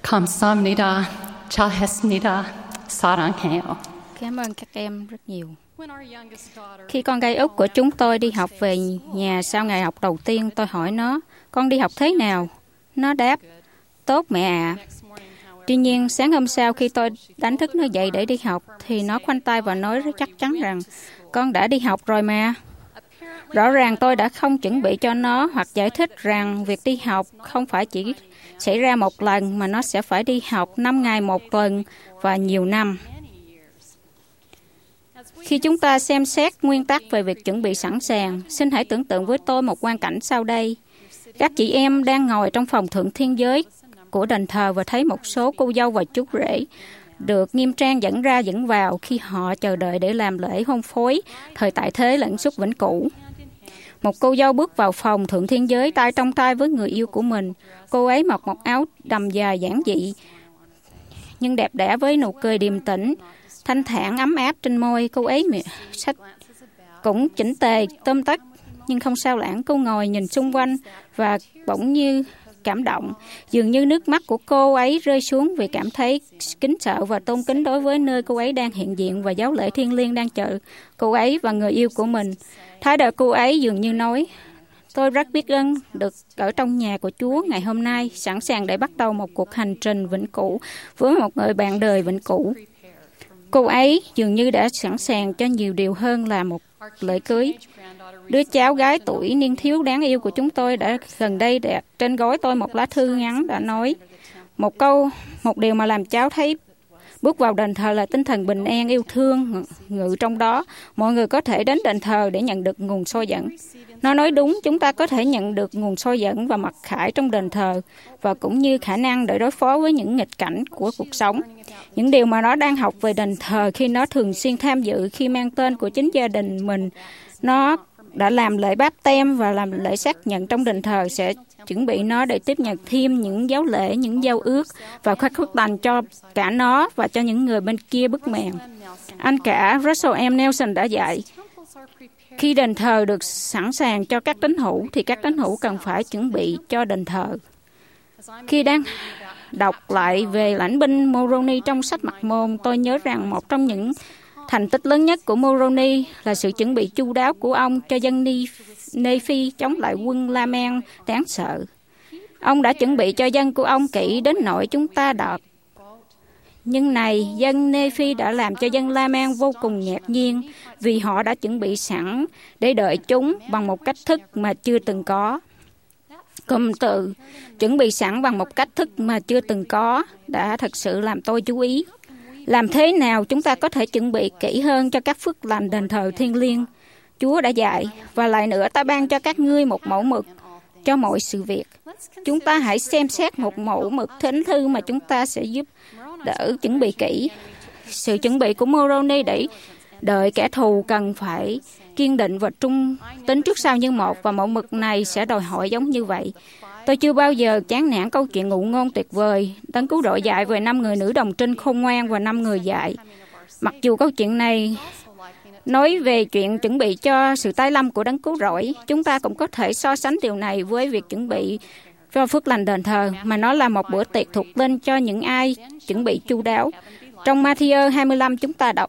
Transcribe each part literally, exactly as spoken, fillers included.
감사합니다. 잘했습니다. 사랑해요. Cảm ơn các em rất nhiều. Khi con gái út của chúng tôi đi học về nhà sau ngày học đầu tiên, tôi hỏi nó, con đi học thế nào? Nó đáp, tốt mẹ ạ. À. Tuy nhiên, sáng hôm sau khi tôi đánh thức nó dậy để đi học, thì nó khoanh tay và nói rất chắc chắn rằng, con đã đi học rồi mà. Rõ ràng tôi đã không chuẩn bị cho nó hoặc giải thích rằng việc đi học không phải chỉ xảy ra một lần, mà nó sẽ phải đi học năm ngày một tuần và nhiều năm. Khi chúng ta xem xét nguyên tắc về việc chuẩn bị sẵn sàng, xin hãy tưởng tượng với tôi một quan cảnh sau đây. Các chị em đang ngồi trong phòng thượng thiên giới của đền thờ và thấy một số cô dâu và chú rể được nghiêm trang dẫn ra dẫn vào khi họ chờ đợi để làm lễ hôn phối, thời tại thế lẫn suốt vĩnh cửu. Một cô dâu bước vào phòng thượng thiên giới tay trong tay với người yêu của mình. Cô ấy mặc một áo đầm dài giản dị, nhưng đẹp đẽ với nụ cười điềm tĩnh, thanh thản ấm áp trên môi. Cô ấy sách cũng chỉnh tề, tươm tất, nhưng không sao lãng. Cô ngồi nhìn xung quanh và bỗng như cảm động. Dường như nước mắt của cô ấy rơi xuống vì cảm thấy kính sợ và tôn kính đối với nơi cô ấy đang hiện diện và giáo lễ thiêng liêng đang chờ cô ấy và người yêu của mình. Thái độ cô ấy dường như nói, tôi rất biết ơn được ở trong nhà của Chúa ngày hôm nay, sẵn sàng để bắt đầu một cuộc hành trình vĩnh cửu với một người bạn đời vĩnh cửu. Cô ấy dường như đã sẵn sàng cho nhiều điều hơn là một lễ cưới. Đứa cháu gái tuổi niên thiếu đáng yêu của chúng tôi đã gần đây đặt trên gối tôi một lá thư ngắn đã nói một câu, một điều mà làm cháu thấy bước vào đền thờ là tinh thần bình an yêu thương ngự trong đó. Mọi người có thể đến đền thờ để nhận được nguồn soi dẫn. Nó nói đúng, chúng ta có thể nhận được nguồn soi dẫn và mặc khải trong đền thờ và cũng như khả năng để đối phó với những nghịch cảnh của cuộc sống. Những điều mà nó đang học về đền thờ khi nó thường xuyên tham dự khi mang tên của chính gia đình mình, nó đã làm lễ báp tem và làm lễ xác nhận trong đền thờ sẽ chuẩn bị nó để tiếp nhận thêm những giáo lễ, những giao ước và khắc phước lành cho cả nó và cho những người bên kia bức màn. Anh cả Russell M. Nelson đã dạy, khi đền thờ được sẵn sàng cho các tín hữu thì các tín hữu cần phải chuẩn bị cho đền thờ. Khi đang đọc lại về lãnh binh Moroni trong sách Mặc Môn, tôi nhớ rằng một trong những thành tích lớn nhất của Moroni là sự chuẩn bị chu đáo của ông cho dân Nephi chống lại quân La Man đáng sợ. Ông đã chuẩn bị cho dân của ông kỹ đến nỗi chúng ta đọc. Nhưng này, dân Nephi đã làm cho dân La Man vô cùng ngạc nhiên vì họ đã chuẩn bị sẵn để đợi chúng bằng một cách thức mà chưa từng có. Cụm từ chuẩn bị sẵn bằng một cách thức mà chưa từng có đã thật sự làm tôi chú ý. Làm thế nào chúng ta có thể chuẩn bị kỹ hơn cho các phước lành đền thờ thiêng liêng? Chúa đã dạy, và lại nữa ta ban cho các ngươi một mẫu mực cho mọi sự việc. Chúng ta hãy xem xét một mẫu mực thánh thư mà chúng ta sẽ giúp đỡ chuẩn bị kỹ. Sự chuẩn bị của Moroni để đợi kẻ thù cần phải kiên định và trung tính trước sau như một, và mẫu mực này sẽ đòi hỏi giống như vậy. Tôi chưa bao giờ chán nản câu chuyện ngụ ngôn tuyệt vời Đấng Cứu Rỗi dạy về năm người nữ đồng trinh khôn ngoan và năm người dạy. Mặc dù câu chuyện này nói về chuyện chuẩn bị cho sự tái lâm của Đấng Cứu Rỗi, chúng ta cũng có thể so sánh điều này với việc chuẩn bị cho phước lành đền thờ, mà nó là một bữa tiệc thuộc linh cho những ai chuẩn bị chu đáo. Trong Ma-thi-ơ hai mươi lăm chúng ta đọc,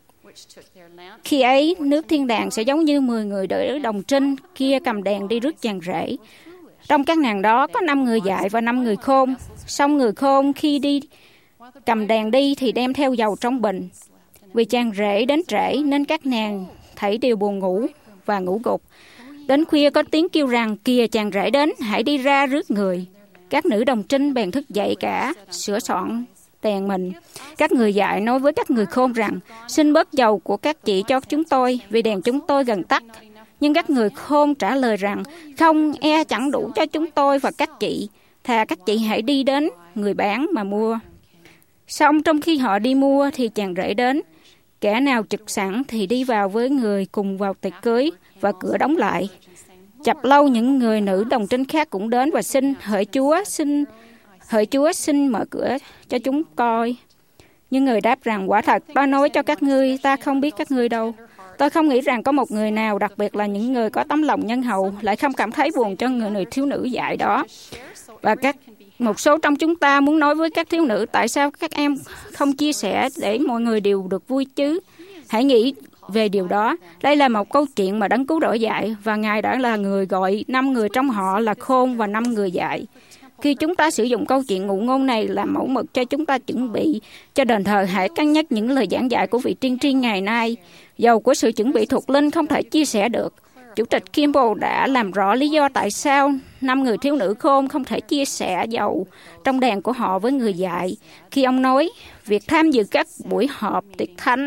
khi ấy nước thiên đàng sẽ giống như mười người đỡ đồng trinh kia cầm đèn đi rước chàng rể. Trong các nàng đó có năm người dại và năm người khôn. Xong người khôn khi đi cầm đèn đi thì đem theo dầu trong bình. Vì chàng rể đến trễ nên các nàng thảy đều buồn ngủ và ngủ gục. Đến khuya có tiếng kêu rằng, kìa chàng rể đến, hãy đi ra rước người. Các nữ đồng trinh bèn thức dậy cả, sửa soạn đèn mình. Các người dại nói với các người khôn rằng, xin bớt dầu của các chị cho chúng tôi, vì đèn chúng tôi gần tắt. Nhưng các người khôn trả lời rằng, không, e chẳng đủ cho chúng tôi và các chị. Thà các chị hãy đi đến người bán mà mua. Xong trong khi họ đi mua thì chàng rể đến. Kẻ nào trực sẵn thì đi vào với người cùng vào tiệc cưới và cửa đóng lại. Chập lâu những người nữ đồng trinh khác cũng đến và xin, hỡi Chúa, xin, hỡi Chúa xin mở cửa cho chúng coi. Nhưng người đáp rằng, quả thật, ta nói cho các ngươi, ta không biết các ngươi đâu. Tôi không nghĩ rằng có một người nào, đặc biệt là những người có tấm lòng nhân hậu, lại không cảm thấy buồn cho người, người thiếu nữ dại đó. Và các một số trong chúng ta muốn nói với các thiếu nữ tại sao các em không chia sẻ để mọi người đều được vui chứ. Hãy nghĩ về điều đó. Đây là một câu chuyện mà Đấng Cứu Rỗi dạy, và Ngài đã là người gọi năm người trong họ là khôn và năm người dạy. Khi chúng ta sử dụng câu chuyện ngụ ngôn này làm mẫu mực cho chúng ta chuẩn bị cho đền thờ, hãy cân nhắc những lời giảng dạy của vị tiên tri ngày nay. Dầu của sự chuẩn bị thuộc linh không thể chia sẻ được. Chủ tịch Kimball đã làm rõ lý do tại sao năm người thiếu nữ khôn không thể chia sẻ dầu trong đèn của họ với người dạy. Khi ông nói, việc tham dự các buổi họp tiệc thánh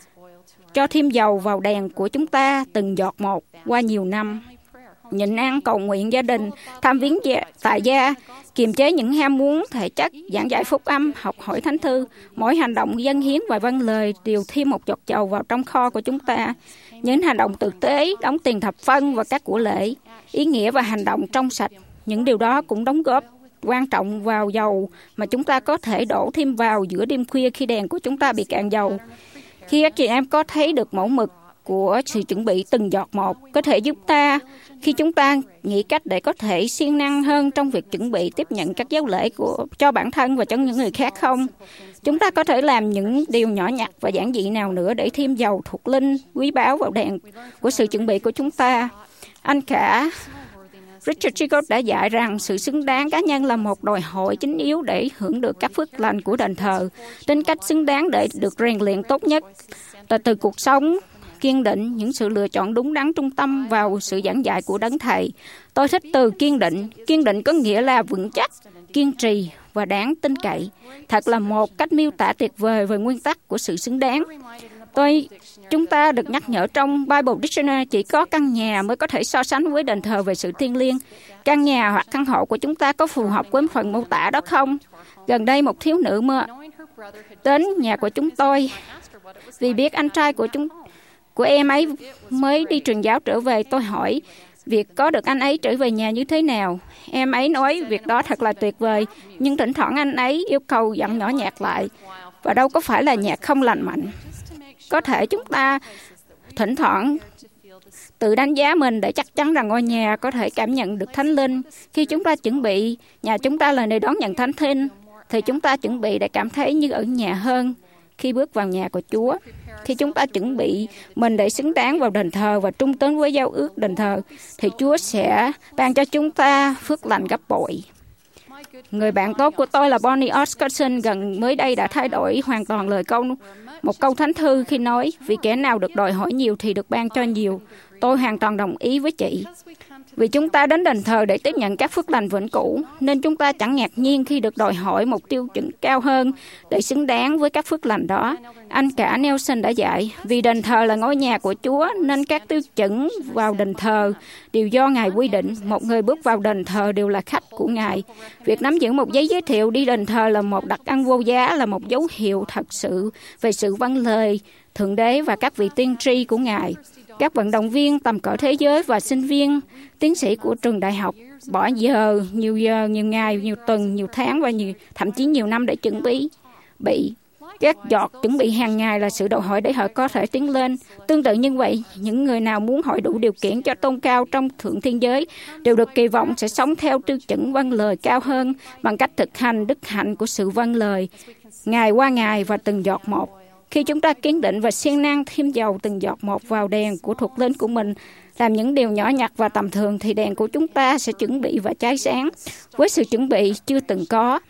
cho thêm dầu vào đèn của chúng ta từng giọt một qua nhiều năm. Nhịn ăn, cầu nguyện gia đình, tham viếng tại gia, kiềm chế những ham muốn thể chất, giảng dạy phúc âm, học hỏi thánh thư. Mỗi hành động dâng hiến và vâng lời đều thêm một giọt dầu vào trong kho của chúng ta. Những hành động tử tế, đóng tiền thập phân và các của lễ, ý nghĩa và hành động trong sạch, những điều đó cũng đóng góp quan trọng vào dầu mà chúng ta có thể đổ thêm vào giữa đêm khuya khi đèn của chúng ta bị cạn dầu. Khi các chị em có thấy được mẫu mực của sự chuẩn bị từng giọt một, có thể giúp ta khi chúng ta nghĩ cách để có thể siêng năng hơn trong việc chuẩn bị tiếp nhận các dấu lễ của cho bản thân và cho những người khác không? Chúng ta có thể làm những điều nhỏ nhặt và giản dị nào nữa để thêm dầu thuộc linh quý báu vào đèn của sự chuẩn bị của chúng ta. Anh cả Richard Chigot đã dạy rằng sự xứng đáng cá nhân là một đòi hỏi chính yếu để hưởng được các phước lành của đền thờ. Tính cách xứng đáng để được rèn luyện tốt nhất là từ cuộc sống kiên định, những sự lựa chọn đúng đắn trung tâm vào sự giảng dạy của Đấng Thầy. Tôi thích từ kiên định. Kiên định có nghĩa là vững chắc, kiên trì và đáng tin cậy. Thật là một cách miêu tả tuyệt vời về nguyên tắc của sự xứng đáng. Tôi, chúng ta được nhắc nhở trong Bible Dictionary chỉ có căn nhà mới có thể so sánh với đền thờ về sự thiêng liêng. Căn nhà hoặc căn hộ của chúng ta có phù hợp với phần mô tả đó không? Gần đây một thiếu nữ mơ đến nhà của chúng tôi vì biết anh trai của chúng của em ấy mới đi truyền giáo trở về. Tôi hỏi việc có được anh ấy trở về nhà như thế nào. Em ấy nói việc đó thật là tuyệt vời, nhưng thỉnh thoảng anh ấy yêu cầu dặn nhỏ nhạc lại, và đâu có phải là nhạc không lành mạnh. Có thể chúng ta thỉnh thoảng tự đánh giá mình để chắc chắn rằng ngôi nhà có thể cảm nhận được Thánh Linh. Khi chúng ta chuẩn bị nhà chúng ta là nơi đón nhận Thánh Linh, thì chúng ta chuẩn bị để cảm thấy như ở nhà hơn khi bước vào nhà của Chúa. Khi chúng ta chuẩn bị mình để xứng đáng vào đền thờ và trung tín với giao ước đền thờ, thì Chúa sẽ ban cho chúng ta phước lành gấp bội. Người bạn tốt của tôi là Bonnie Oscarson gần mới đây đã thay đổi hoàn toàn lời câu một câu thánh thư khi nói vì kẻ nào được đòi hỏi nhiều thì được ban cho nhiều. Tôi hoàn toàn đồng ý với chị. Vì chúng ta đến đền thờ để tiếp nhận các phước lành vĩnh cửu, nên chúng ta chẳng ngạc nhiên khi được đòi hỏi một tiêu chuẩn cao hơn để xứng đáng với các phước lành đó. Anh cả Nelson đã dạy, vì đền thờ là ngôi nhà của Chúa, nên các tiêu chuẩn vào đền thờ đều do Ngài quy định. Một người bước vào đền thờ đều là khách của Ngài. Việc nắm giữ một giấy giới thiệu đi đền thờ là một đặc ân vô giá, là một dấu hiệu thật sự về sự vâng lời Thượng Đế và các vị tiên tri của Ngài. Các vận động viên tầm cỡ thế giới và sinh viên, tiến sĩ của trường đại học bỏ giờ, nhiều giờ, nhiều ngày, nhiều tuần, nhiều tháng và nhiều, thậm chí nhiều năm để chuẩn bị. Bị các giọt chuẩn bị hàng ngày là sự đòi hỏi để họ có thể tiến lên. Tương tự như vậy, những người nào muốn hỏi đủ điều kiện cho tôn cao trong thượng thiên giới đều được kỳ vọng sẽ sống theo tiêu chuẩn vâng lời cao hơn bằng cách thực hành đức hạnh của sự vâng lời ngày qua ngày và từng giọt một. Khi chúng ta kiên định và siêng năng thêm dầu từng giọt một vào đèn của thuộc linh của mình, làm những điều nhỏ nhặt và tầm thường, thì đèn của chúng ta sẽ chuẩn bị và cháy sáng với sự chuẩn bị chưa từng có.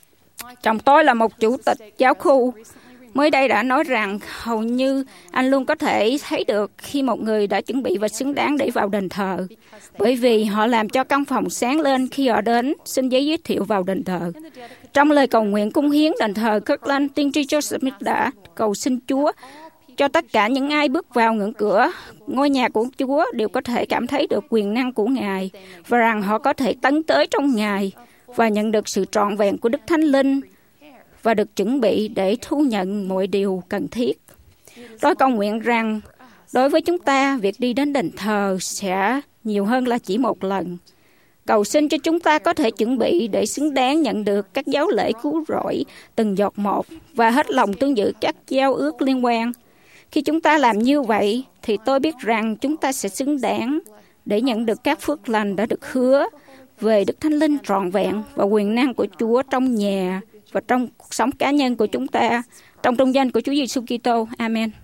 Chồng tôi là một chủ tịch giáo khu. Mới đây đã nói rằng hầu như anh luôn có thể thấy được khi một người đã chuẩn bị và xứng đáng để vào đền thờ, bởi vì họ làm cho căn phòng sáng lên khi họ đến xin giấy giới thiệu vào đền thờ. Trong lời cầu nguyện cung hiến đền thờ Kirkland, tiên tri Joseph Smith đã cầu xin Chúa cho tất cả những ai bước vào ngưỡng cửa ngôi nhà của Chúa đều có thể cảm thấy được quyền năng của Ngài và rằng họ có thể tấn tới trong Ngài và nhận được sự trọn vẹn của Đức Thánh Linh và được chuẩn bị để thu nhận mọi điều cần thiết. Tôi cầu nguyện rằng đối với chúng ta, việc đi đến đền thờ sẽ nhiều hơn là chỉ một lần. Cầu xin cho chúng ta có thể chuẩn bị để xứng đáng nhận được các dấu lễ cứu rỗi từng giọt một và hết lòng tuân giữ các giao ước liên quan. Khi chúng ta làm như vậy, thì tôi biết rằng chúng ta sẽ xứng đáng để nhận được các phước lành đã được hứa về Đức Thánh Linh trọn vẹn và quyền năng của Chúa trong nhà và trong cuộc sống cá nhân của chúng ta, trong trung danh của Chúa Giêsu Kitô. Amen.